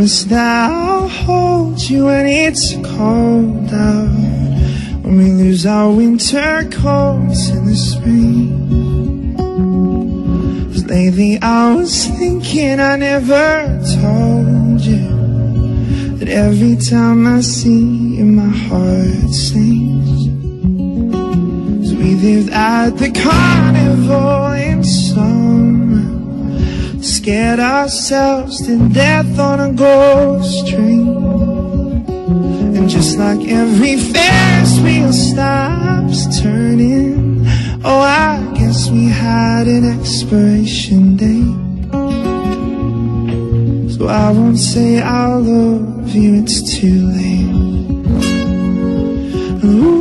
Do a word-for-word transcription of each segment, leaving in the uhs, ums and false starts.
promise that I'll hold you when it's cold out, when we lose our winter coats in the spring. 'Cause lately I was thinking I never told you that every time I see you my heart sings. 'Cause we lived at the carnival in summer, scared ourselves to death on a ghost train. And just like every Ferris wheel stops turning, oh, I guess we had an expiration date. So I won't say I'll love you, it's too late. Ooh.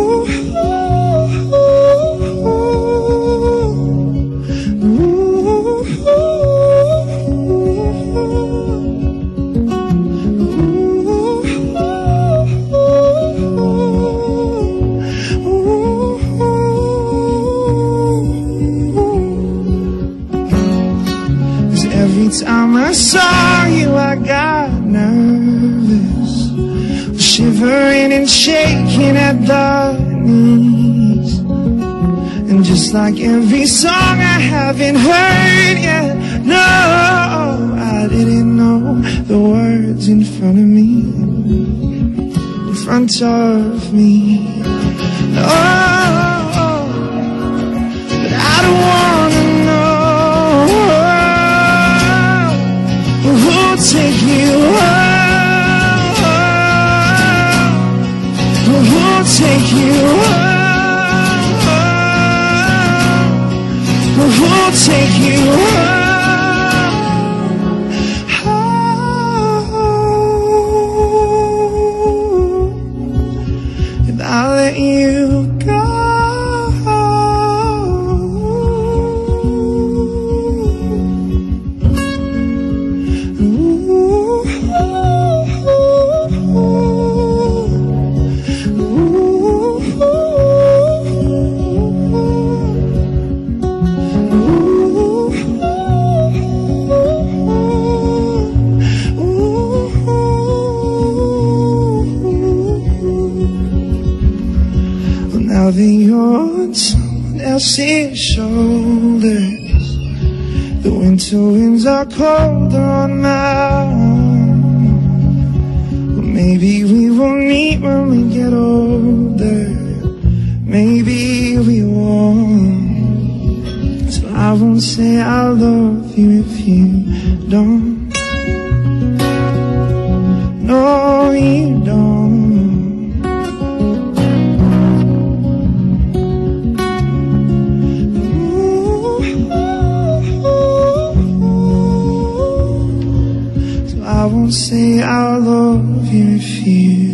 Every time I saw you I got nervous, shivering and shaking at the knees. And just like every song I haven't heard yet, no, I didn't know the words in front of me, in front of me. No, but I don't wanna know who'll take you home, who'll take you home, who'll take you home, if I let you go. Now that you're on someone else's shoulders, the winter winds are colder on my own. But maybe we will meet when we get older, maybe we won't. So I won't say I love you if you don't. No, you don't. I won't say I love you if you